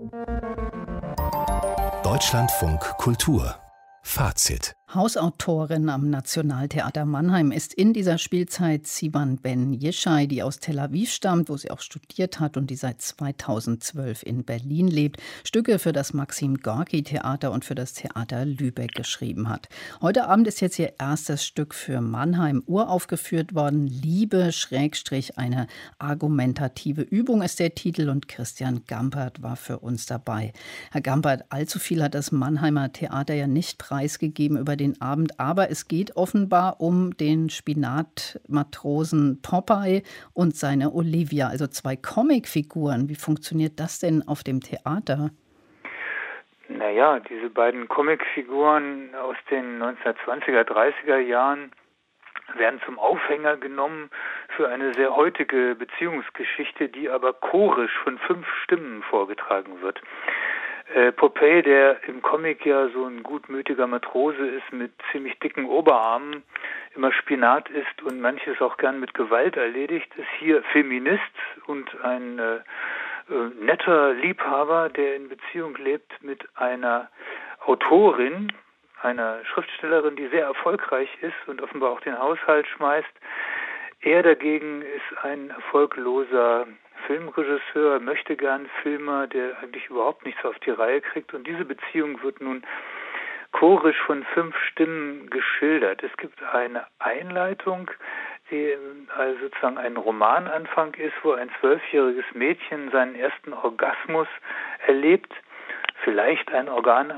Deutschlandfunk Kultur Fazit. Hausautorin am Nationaltheater Mannheim ist in dieser Spielzeit Sivan Ben Yishai, die aus Tel Aviv stammt, wo sie auch studiert hat und die seit 2012 in Berlin lebt, Stücke für das Maxim Gorki Theater und für das Theater Lübeck geschrieben hat. Heute Abend ist jetzt ihr erstes Stück für Mannheim uraufgeführt worden. Liebe / eine argumentative Übung ist der Titel und Christian Gampert war für uns dabei. Herr Gampert, allzu viel hat das Mannheimer Theater ja nicht preisgegeben über den Abend, aber es geht offenbar um den Spinatmatrosen Popeye und seine Olivia, also zwei Comicfiguren. Wie funktioniert das denn auf dem Theater? Naja, diese beiden Comicfiguren aus den 1920er, 30er Jahren werden zum Aufhänger genommen für eine sehr heutige Beziehungsgeschichte, die aber chorisch von 5 Stimmen vorgetragen wird. Popeye, der im Comic ja so ein gutmütiger Matrose ist mit ziemlich dicken Oberarmen, immer Spinat isst und manches auch gern mit Gewalt erledigt, ist hier Feminist und ein netter Liebhaber, der in Beziehung lebt mit einer Autorin, einer Schriftstellerin, die sehr erfolgreich ist und offenbar auch den Haushalt schmeißt. Er dagegen ist ein erfolgloser Filmregisseur, möchte gern Filmer, der eigentlich überhaupt nichts auf die Reihe kriegt. Und diese Beziehung wird nun chorisch von 5 Stimmen geschildert. Es gibt eine Einleitung, die also sozusagen ein Romananfang ist, wo ein 12-jähriges Mädchen seinen ersten Orgasmus erlebt. Vielleicht ein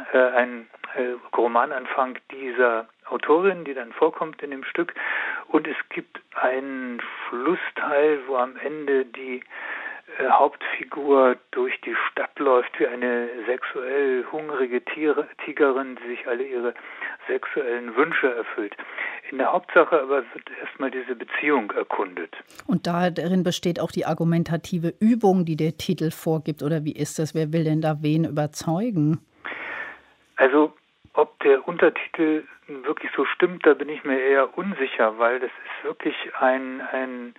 Romananfang dieser Autorin, die dann vorkommt in dem Stück. Und es gibt einen Schlussteil, wo am Ende die Hauptfigur durch die Stadt läuft wie eine sexuell hungrige Tigerin, die sich alle ihre sexuellen Wünsche erfüllt. In der Hauptsache aber wird erstmal diese Beziehung erkundet. Und darin besteht auch die argumentative Übung, die der Titel vorgibt, oder wie ist das? Wer will denn da wen überzeugen? Also, ob der Untertitel wirklich so stimmt, da bin ich mir eher unsicher, weil das ist wirklich ein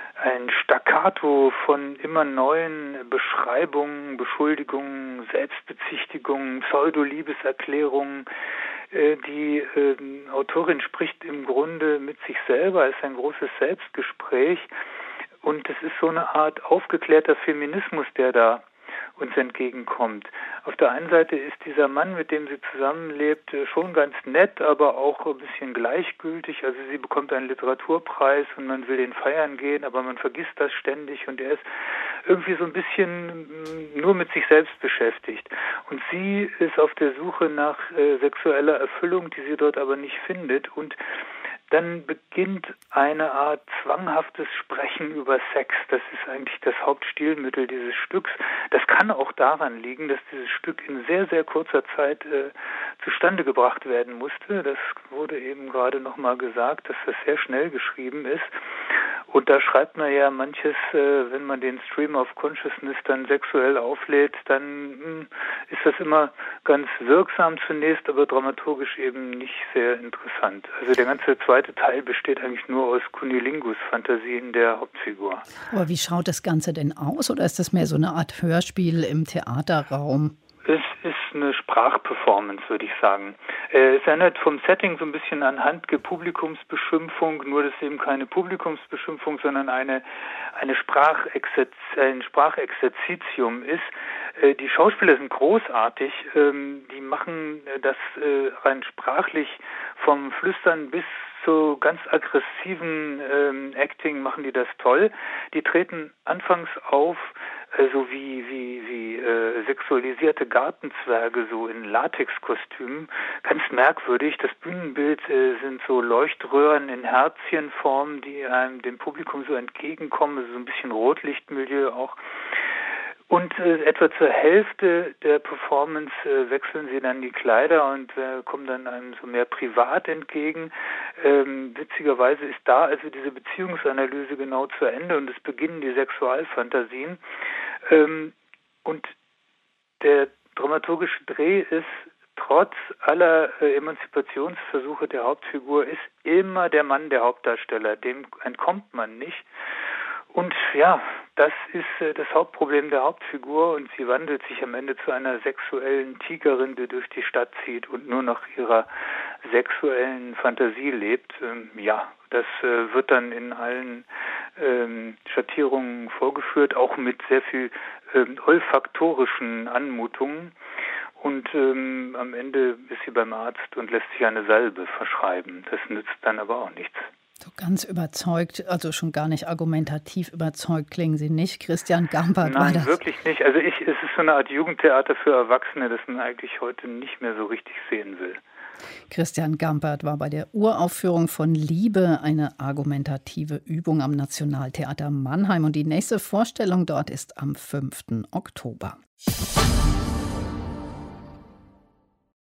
Staccato von immer neuen Beschreibungen, Beschuldigungen, Selbstbezichtigungen, Pseudoliebeserklärungen. Die Autorin spricht im Grunde mit sich selber, es ist ein großes Selbstgespräch und es ist so eine Art aufgeklärter Feminismus, der da uns entgegenkommt. Auf der einen Seite ist dieser Mann, mit dem sie zusammenlebt, schon ganz nett, aber auch ein bisschen gleichgültig. Also sie bekommt einen Literaturpreis und man will den feiern gehen, aber man vergisst das ständig und er ist irgendwie so ein bisschen nur mit sich selbst beschäftigt. Und sie ist auf der Suche nach sexueller Erfüllung, die sie dort aber nicht findet und dann beginnt eine Art zwanghaftes Sprechen über Sex. Das ist eigentlich das Hauptstilmittel dieses Stücks. Das kann auch daran liegen, dass dieses Stück in sehr, sehr kurzer Zeit zustande gebracht werden musste. Das wurde eben gerade nochmal gesagt, dass das sehr schnell geschrieben ist. Und da schreibt man ja manches, wenn man den Stream of Consciousness dann sexuell auflädt, dann ist das immer ganz wirksam zunächst, aber dramaturgisch eben nicht sehr interessant. Also der ganze zweite Teil besteht eigentlich nur aus Kunilingus-Fantasien der Hauptfigur. Aber wie schaut das Ganze denn aus? Oder ist das mehr so eine Art Hörspiel im Theaterraum? Es ist eine Sprachperformance, würde ich sagen. Es erinnert vom Setting so ein bisschen an Handke Publikumsbeschimpfung, nur dass eben keine Publikumsbeschimpfung, sondern ein Sprachexerzitium ist. Die Schauspieler sind großartig, die machen das rein sprachlich vom Flüstern bis zu ganz aggressiven Acting machen die das toll. Die treten anfangs auf, so wie sexualisierte Gartenzwerge, so in Latexkostümen. Ganz merkwürdig. Das Bühnenbild sind so Leuchtröhren in Herzchenform, die einem dem Publikum so entgegenkommen. Also so ein bisschen Rotlichtmilieu auch. Und etwa zur Hälfte der Performance wechseln sie dann die Kleider und kommen dann einem so mehr privat entgegen. Witzigerweise ist da also diese Beziehungsanalyse genau zu Ende und es beginnen die Sexualfantasien. Und der dramaturgische Dreh ist, trotz aller Emanzipationsversuche der Hauptfigur, ist immer der Mann der Hauptdarsteller. Dem entkommt man nicht. Und ja, das ist das Hauptproblem der Hauptfigur und sie wandelt sich am Ende zu einer sexuellen Tigerin, die durch die Stadt zieht und nur noch ihrer sexuellen Fantasie lebt. Das wird dann in allen Schattierungen vorgeführt, auch mit sehr viel olfaktorischen Anmutungen. Und am Ende ist sie beim Arzt und lässt sich eine Salbe verschreiben. Das nützt dann aber auch nichts. So ganz überzeugt, also schon gar nicht argumentativ überzeugt klingen Sie nicht. Christian Gampert war das. Nein, wirklich nicht. Also es ist so eine Art Jugendtheater für Erwachsene, das man eigentlich heute nicht mehr so richtig sehen will. Christian Gampert war bei der Uraufführung von Liebe, eine argumentative Übung am Nationaltheater Mannheim. Und die nächste Vorstellung dort ist am 5. Oktober.